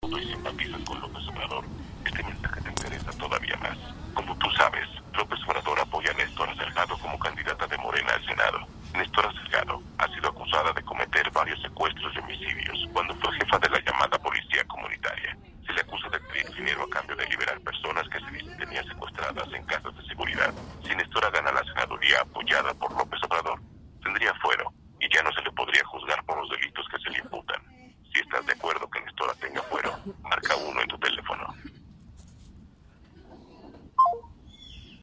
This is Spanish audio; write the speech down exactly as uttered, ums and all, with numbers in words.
voto y simpatizas con López Obrador, este mensaje te interesa todavía más. Como tú sabes, López Obrador apoya a Néstora Salgado como candidata de Morena al Senado. Néstora Salgado ha sido acusada de cometer varios secuestros y homicidios cuando fue jefa de la llamada Policía Comunitaria. Se le acusa de pedir dinero a cambio de liberar personas que se dice tenía secuestradas en casas de seguridad. Si Néstora gana la senaduría apoyada por López Obrador, tendría fuero y ya no se le podría juzgar por los delitos